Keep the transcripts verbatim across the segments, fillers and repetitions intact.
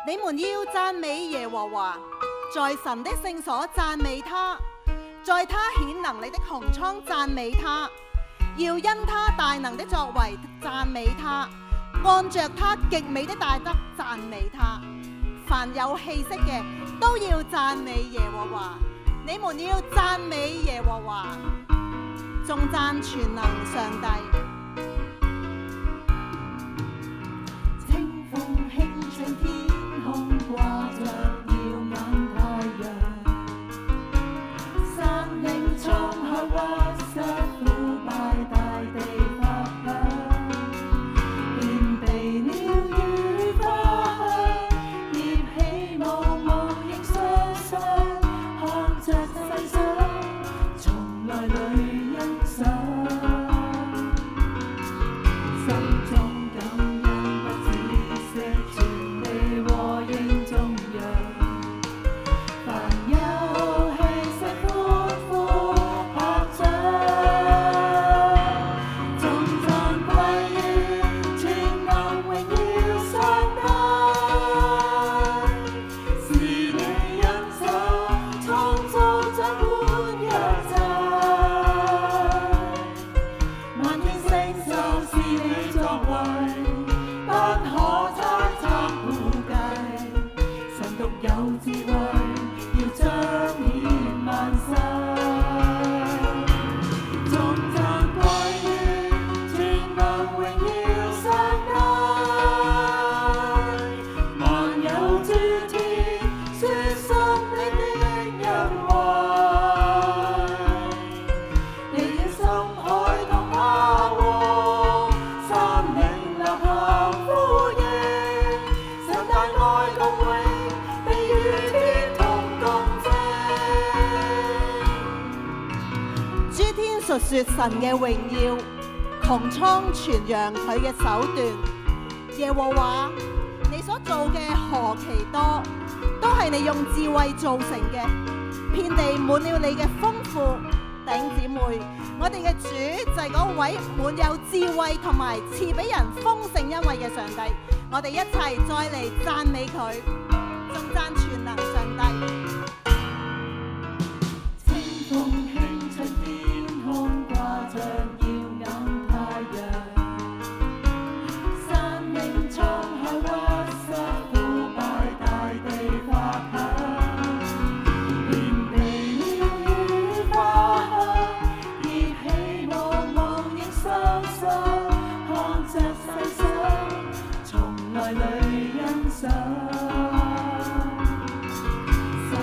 你們要讚美耶和華，在神的聖所讚美他，在他顯能力的穹蒼讚美他，要因他大能的作為讚美他，按着他極美的大德讚美他。凡有氣息嘅都要讚美耶和華，你們要讚美耶和華，頌讚全能上帝。 清風輕吹，天空掛着耀眼太陽，山嶺滄海屈膝腐敗，大地發響，遍地鳥語花香，葉起舞無影雙雙，看着世上從來淚欣賞，心中述說神嘅榮耀，穹蒼傳揚佢嘅手段。耶和華，你所做嘅何其多，都係你用智慧造成嘅，遍地滿了你嘅豐富。弟兄姊妹，我哋嘅主就係嗰位滿有智慧同埋賜俾人豐盛恩惠嘅上帝。我哋一齊再嚟讚美佢，頌讚全能上帝。 着耀眼太陽，山嶺滄海屈膝腐敗，大地發響，遍地鳥語花香，葉起舞無影雙雙，看着世上從來淚欣賞。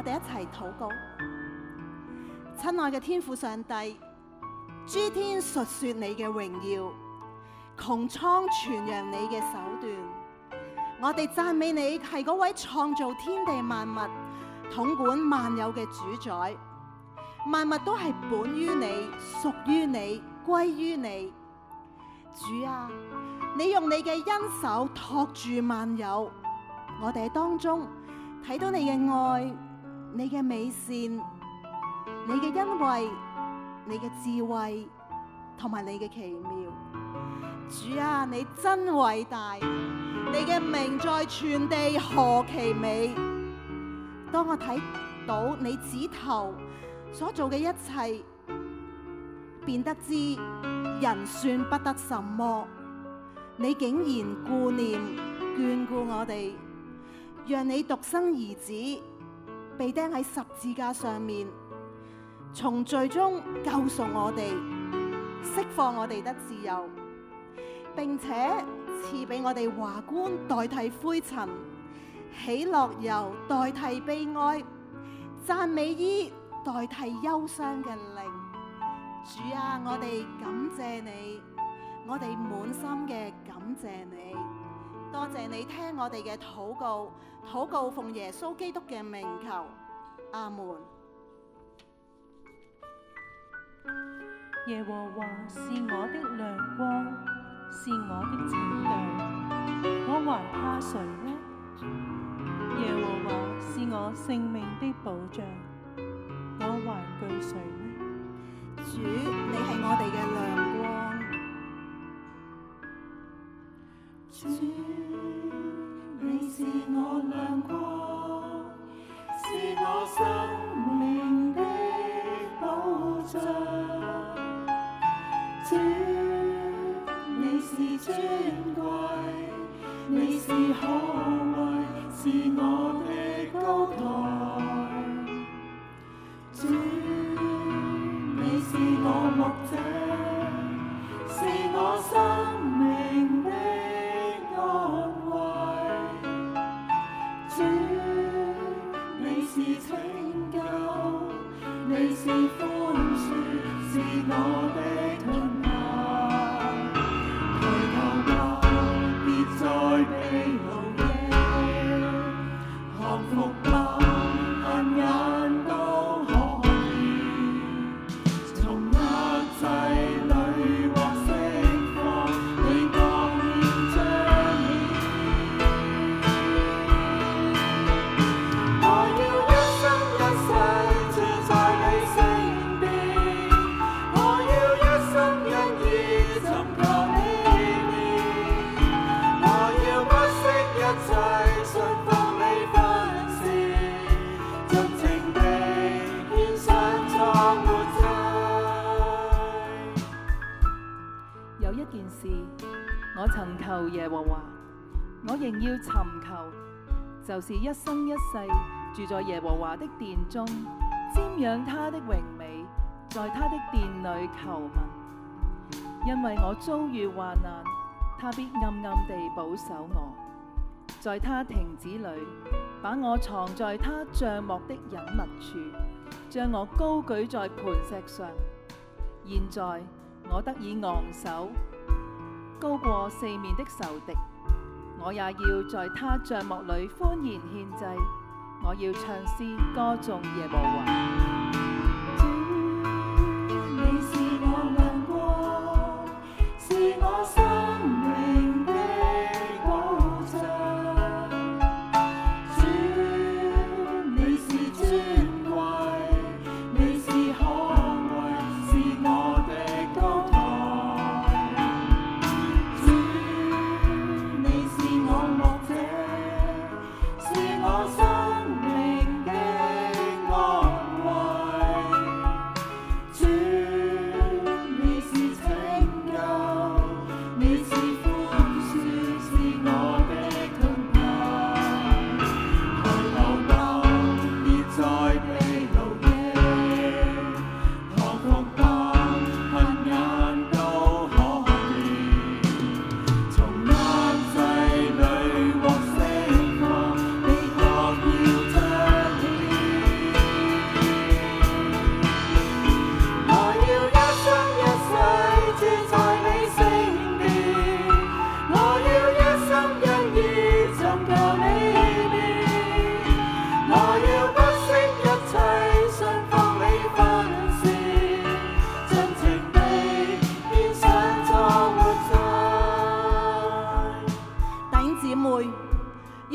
哋一齊禱告。親愛嘅天父上帝，諸天述說你嘅榮耀，穹蒼傳揚你嘅手段。我哋讚美你係嗰位創造天地萬物、統管萬有嘅主宰。萬物都係本於你，屬於你，歸於你。主啊，你用你嘅恩手托住萬有，我哋喺當中睇到你嘅愛、你嘅美善、你嘅恩惠、你嘅智慧同埋你嘅奇妙。主啊，你真偉大，你嘅名在全地何其美。當我睇到你指頭所做嘅一切，便得知人算不得什麼。你竟然顧念眷顧我哋，讓你獨生兒子被釘喺十字架上面，從罪中救贖我哋，釋放我哋得自由，並且賜俾我哋華冠代替灰塵，喜樂油代替悲哀，讚美衣代替憂傷嘅靈。主啊，我哋感謝你，我哋滿心嘅感謝你，多謝你聽我哋嘅禱告，禱告奉耶穌基督嘅名求，阿門。 耶和華是我的亮光，是我的拯救，我還怕誰呢？耶和華是我性命的保障，我還懼誰呢？ 主，你係我哋嘅亮光。 主，你是我亮光，是我生命的保障。主，你是尊貴，你是可畏，是我的高台。主，你是我牧者，是我生命的安慰。主，你是拯救，你是寬恕，是我的盾牌。抬頭吧，別再被奴役，降服吧，眼眼都可以。從壓制裏獲釋放，你當然彰顯。我要一生一世住在你身邊，我要一生因意尋求你面，我要不惜一切信服你訓示，盡情地獻上作活祭。 有一件事，我曾求耶和華，我仍要尋求，就是一生一世住在耶和華的殿中，瞻仰他的榮美，在他的殿裏求問。因為我遭遇患難，他必暗暗地保守我，在他亭子裏把我藏在他帳幕的隱密處，將我高舉在磐石上。現在我得以昂首，高過四面的仇敵。我也要在他帳幕裏歡然獻祭，我要唱詩歌頌耶和華。 主，你是我亮光，是我生命的保障。主，你是尊貴，你是可畏，是我的高台。主，你是我牧者，是我生命的安慰。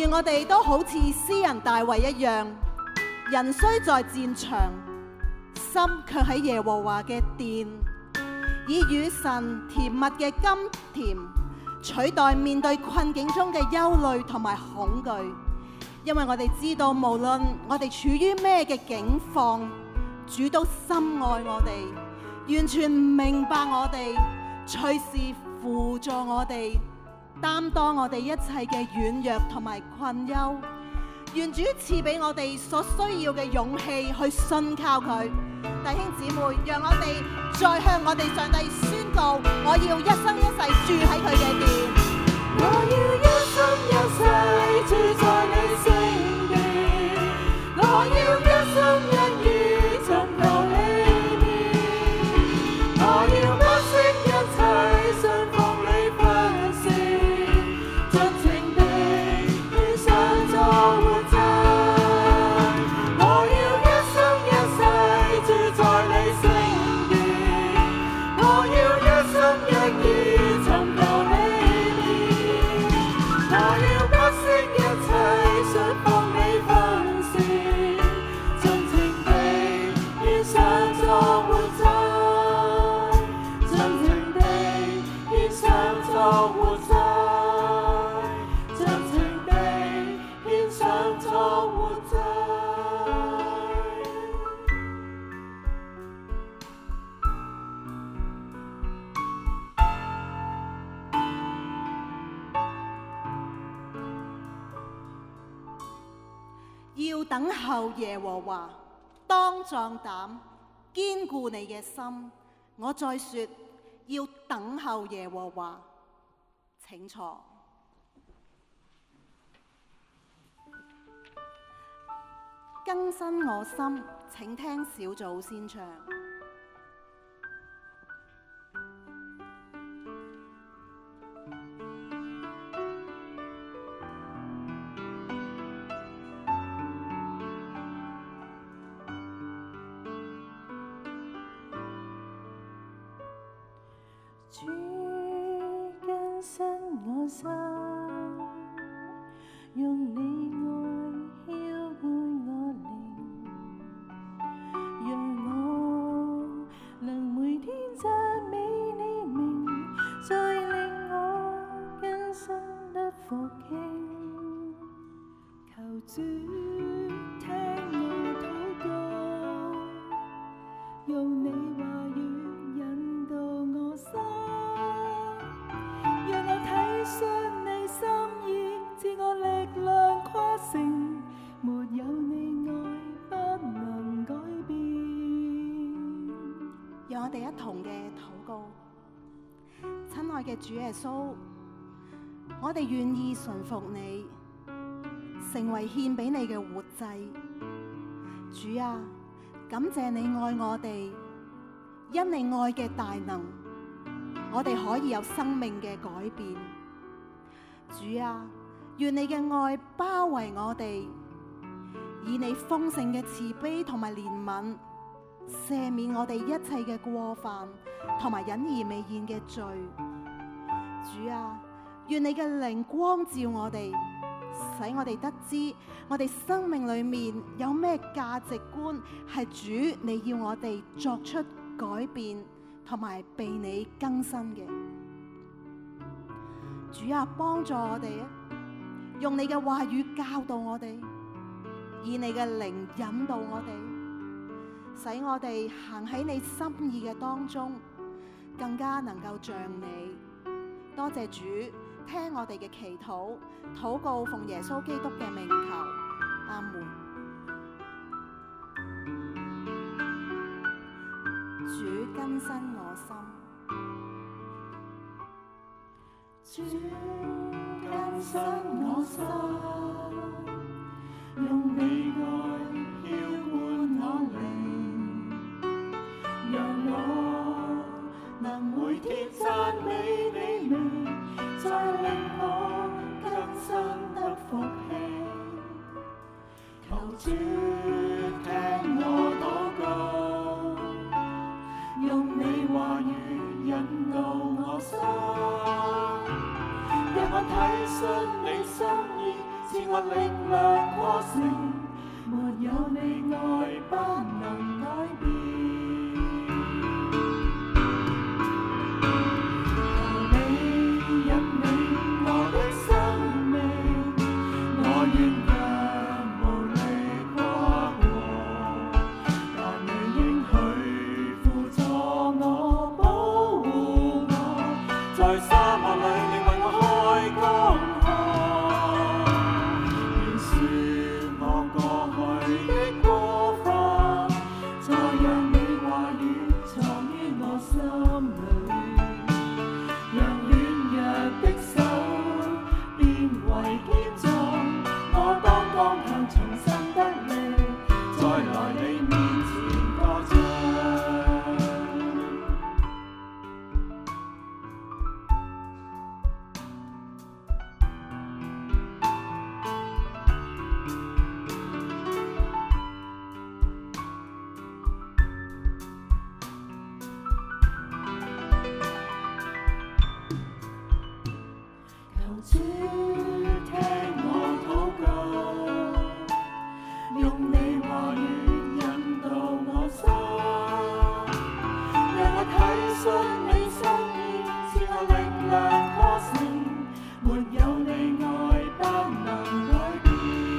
願我哋都好似詩人大衛一樣，人雖在戰場，心卻喺耶和華嘅殿，以與神甜蜜嘅甘甜取代面對困境中嘅憂慮同埋恐懼。因為我哋知道，無論我哋處於咩嘅境況，主都深愛我哋，完全明白我哋，隨時輔助我哋，擔當我哋一切嘅軟弱同埋困憂。願主賜俾我哋所需要嘅勇氣去信靠佢。弟兄姊妹，讓我哋再向我哋上帝宣告：我要一生一世住喺佢嘅殿。 我要一生一世住在你聖殿，我要一生一意尋求你面，我要不惜一切信奉你訓示，盡情地獻上作活祭。我要一生一世住在你聖殿，我要一生一意尋求你。我要不惜一切信奉你訓示，盡情地獻上作活祭，盡情地獻上作活祭，盡情地獻上作活祭。 要等候耶和華，當壯膽，堅固你嘅心。我再說，要等候耶和華。請坐。更新我心，請聽小組先唱。 主更新我心，用你愛澆灌我靈，讓我能每天讚美你名，再令我更新得復興。求主聽我禱告，用你話語引導我心，讓我體恤你心意，賜我力量跨城，沒有你愛不能改變。 讓我哋一同嘅禱告。親愛嘅主耶穌，我哋願意順服你，成為獻俾你嘅活祭。主啊，感謝你愛我哋，因你愛嘅大能，我哋可以有生命嘅改變。主啊，願你嘅愛包圍我哋，以你豐盛嘅慈悲同埋憐憫，赦免我哋一切嘅過犯同埋隱而未現嘅罪。主啊，願你嘅靈光照我哋，使我哋得知我哋生命裏面有咩價值觀係主你要我哋作出改變同埋被你更新嘅。主啊，幫助我哋啊，用你嘅話語教導我哋，以你嘅靈引導我哋，使我哋行喺你心意嘅當中，更加能夠像你。多謝主，聽我哋嘅祈禱，禱告奉耶穌基督嘅名求，阿門。主更新我心， 主更新我心，用你愛澆灌我靈，讓我能每天讚美你名，再令我更新得復興。求主聽我禱告，用你話語引導我心，讓我體恤你心意，賜我物力量過剩，沒有你愛不能改變。求你引領我的生命，我軟弱無力跨過，但你應許輔助我，保護我，在沙漠裏你為我開江河。饒恕我過去的過犯，再讓你話語藏於我心裏，讓軟弱的手變為堅壯，我當剛強重新得力，再來你面前歌唱。求主聽我禱告，用你話語引導我心，讓我體恤你心意，賜我力量過剩，沒有你愛不能改變。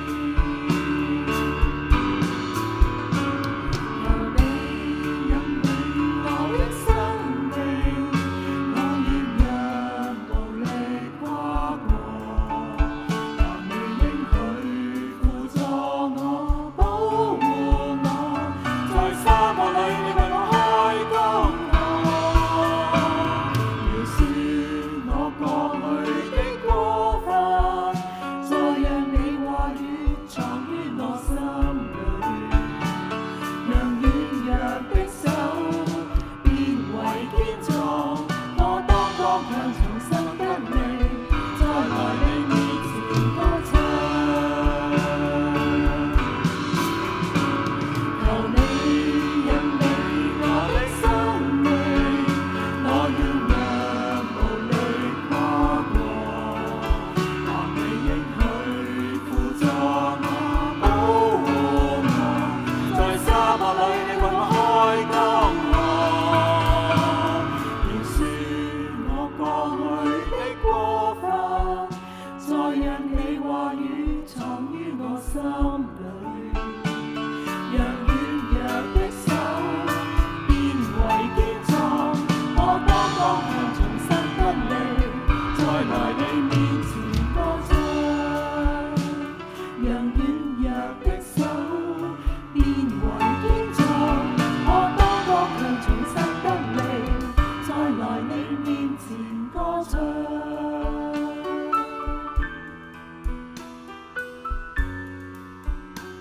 求你引領我的生命，我軟弱無力跨過，但你應許輔助我，保護我，在沙漠裏你為我開江河。饒恕我過去的過犯，再讓你話語藏於我心裏，讓軟弱的手變為堅壯，我當剛強重新得力，再來你面前歌唱。求你引領我的生命，我軟弱無力跨過，但你應許輔助我，保護我，在沙漠裏你為我開江河。饒恕我過去的過犯，再讓你話語藏於我心裏，讓軟弱的手變為堅壯，我當剛強重新得力，再來你面前歌唱，讓軟弱的手變為堅壯，我當剛強重新得力，再來你面前歌唱。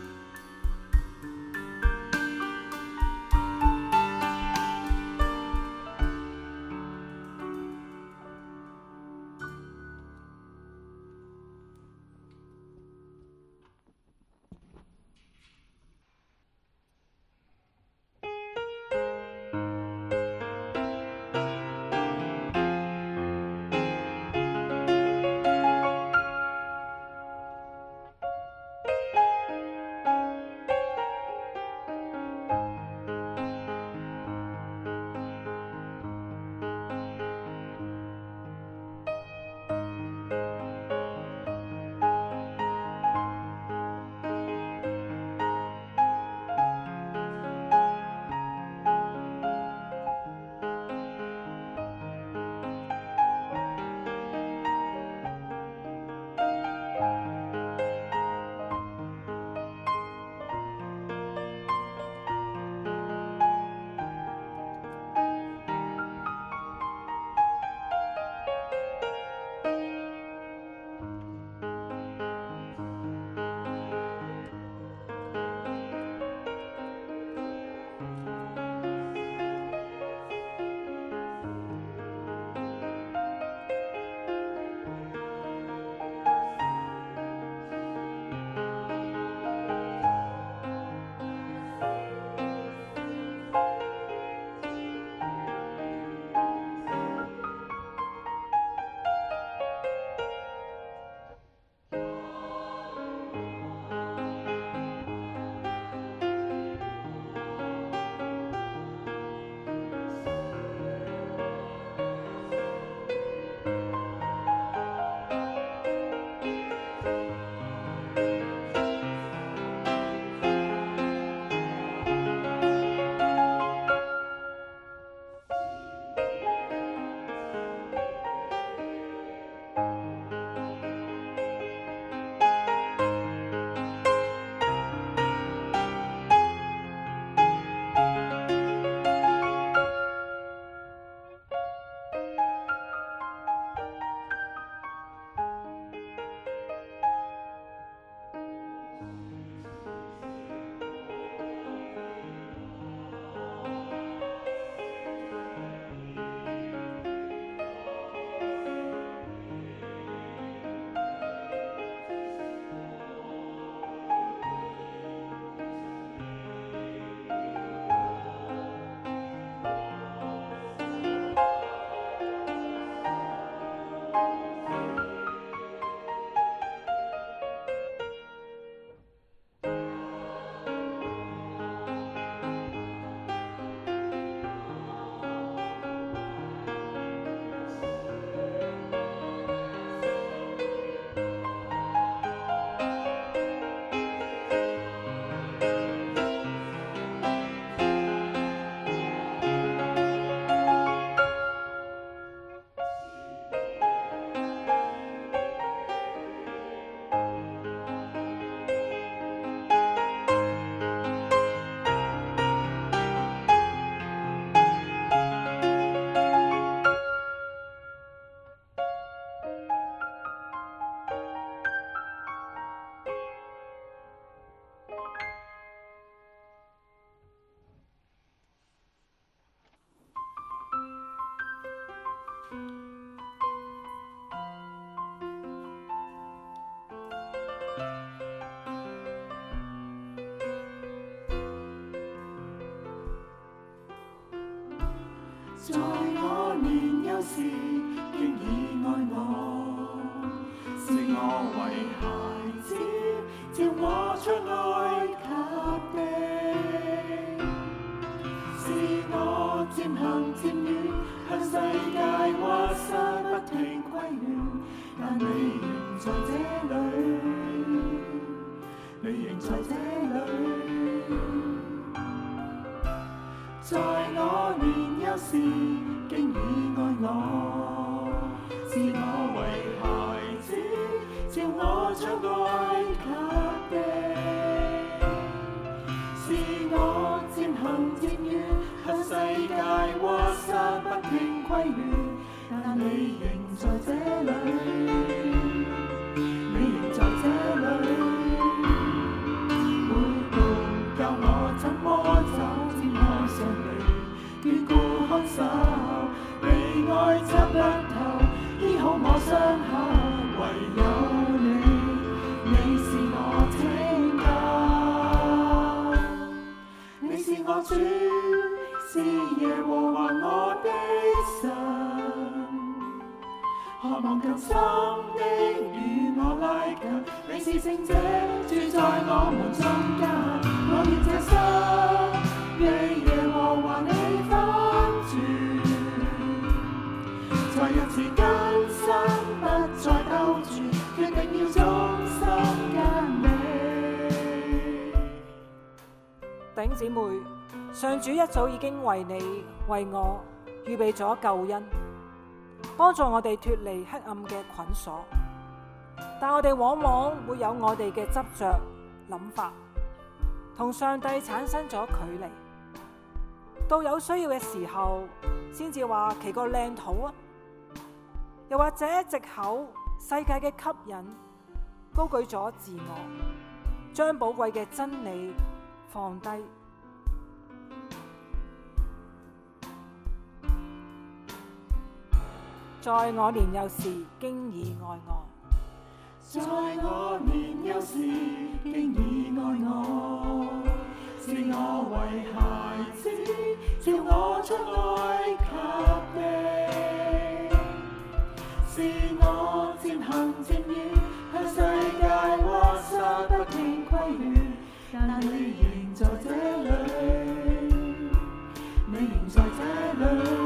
在我年幼時經已愛我，是我為孩子召我出埃及地，是我漸行漸遠，向世界畫山不停規勸，但你仍在這裏，你仍在這裏。在我年幼時經已愛我，是我為孩子召我出埃及地，是我漸行漸遠，向世界畫山不停規勸，但你仍在這裏，你仍在這裏，每步教我怎麼走。眷顧看守，你愛測不透，醫好我傷口，唯有你，你是我拯救，你是我主，是耶和華我的神，渴望更深的與我拉近，你是聖者，住在我們中間，我願這生為耶和華你翻轉，再一次更新，不再兜轉，決定要終生跟你。 弟兄姊妹，上主一早已經為你為我預備咗救恩，幫助我哋脫離黑暗嘅捆鎖，但我哋往往會有我哋嘅執着諗法，同上帝產生咗距離。到有需要嘅時候，先至話祈個靚土啊！又或者藉口世界嘅吸引，高舉咗自我，將寶貴嘅真理放低。在我年幼時經已愛我， 在我年幼時經已愛我，是我為孩子召我出埃及地，是我漸行漸遠，向世界畫山不停規勸，但你仍在這裏，你仍在這裏。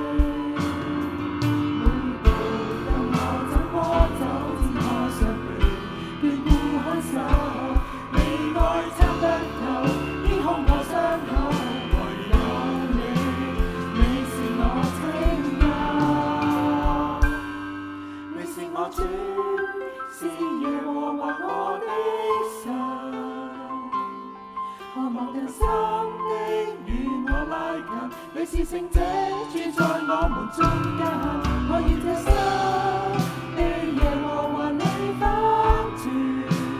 你愛測不透，醫好我傷口，唯有你，你是我拯救，你是我主，是耶和華我的神，渴望更深的與我拉近，你是聖者，住在我們中間，我願這生被耶和華你翻轉。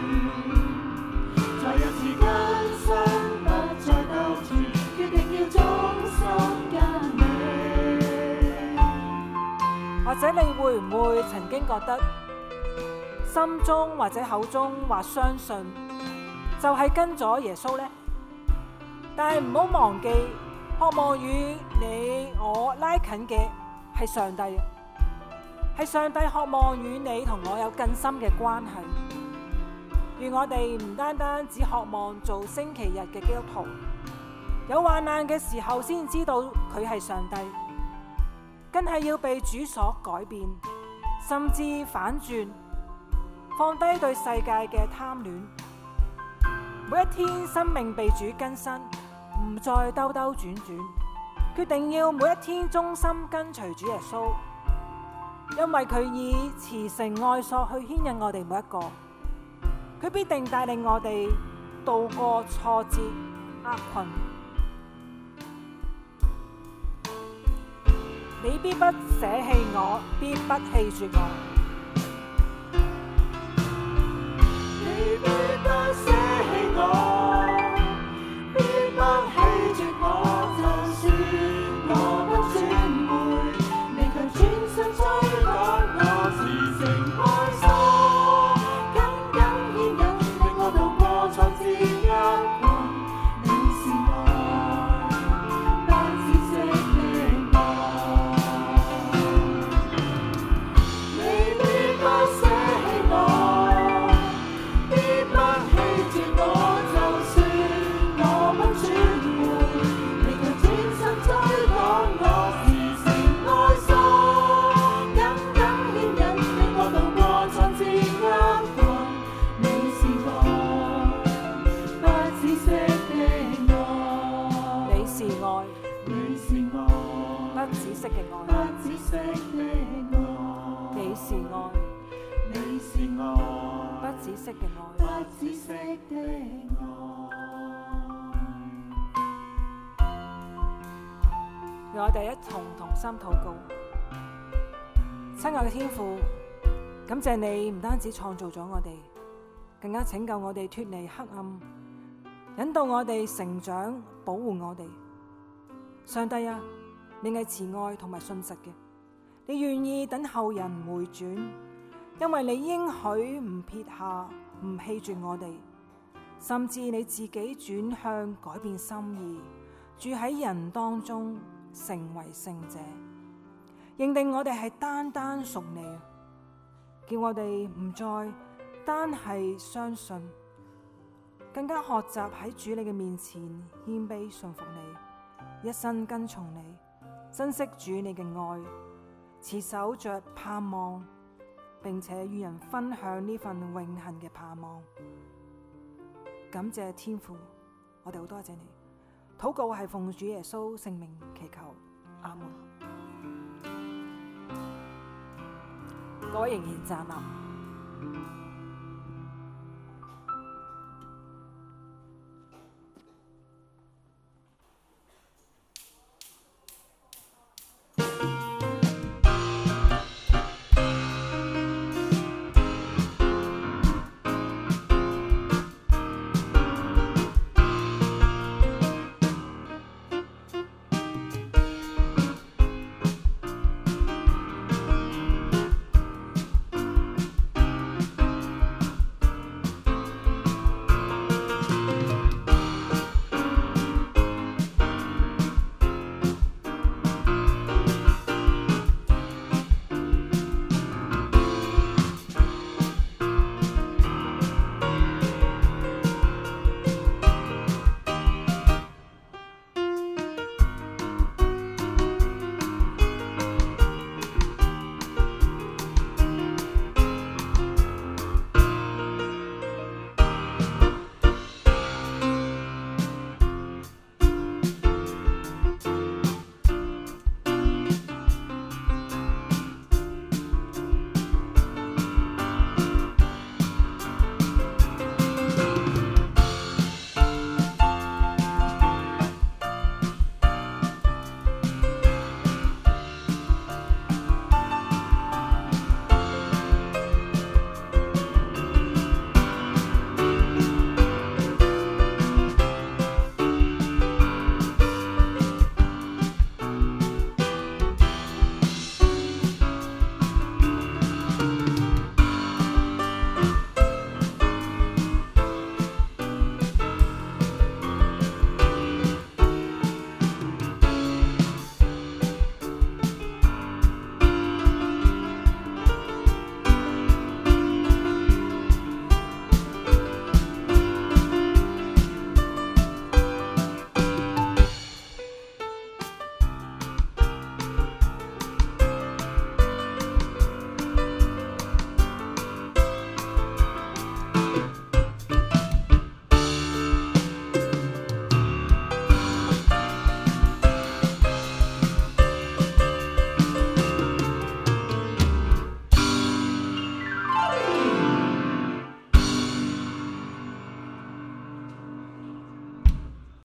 再一次更新，不再兜轉，決定要終生跟你。 或者你會唔會曾經覺得心中或者口中話相信，就係跟咗耶穌呢？但係唔好忘記，渴望與你我拉近嘅係上帝，係上帝渴望與你同我有更深嘅關係。願我哋唔單單只渴望做星期日嘅基督徒，有患難嘅時候先知道佢係上帝，更係要被主所改變，甚至反轉，放低對世界嘅貪戀。每一天生命被主更新，唔再兜兜轉轉，決定要每一天忠心跟隨主耶穌，因為佢以慈繩愛索去牽引我哋每一個。佢必定帶領我哋渡過挫折厄困。你必不捨棄我，必不棄絕我。 你必不捨棄我，必不棄絕我，就算我不轉回，你卻轉身追趕我，慈繩愛索，緊緊牽引，令我渡過挫折厄困。你是愛，不止息的愛。 息嘅愛， 不止息的愛， 你是愛， 你是愛， 不止息嘅愛。 不止息的愛。 讓我哋一同同心禱告。親愛嘅天父，感謝你唔單止創造咗我哋，更加拯救我哋脫離黑暗，引導我哋成長，保護我哋。上帝啊，你係慈愛同埋信實嘅，你願意等後人回轉，因為你應許唔撇下，唔棄絕我哋，甚至你自己轉向改變心意，住喺人當中，成為聖者，認定我哋係單單屬你，叫我哋唔再單係相信，更加學習喺主你嘅面前謙卑順服你，一生跟從你，珍惜主你嘅愛，持守着盼望，並且與人分享呢份永恆嘅盼望。感謝天父，我哋好多謝你。禱告係奉主耶穌聖名祈求，阿門。各位仍然站立。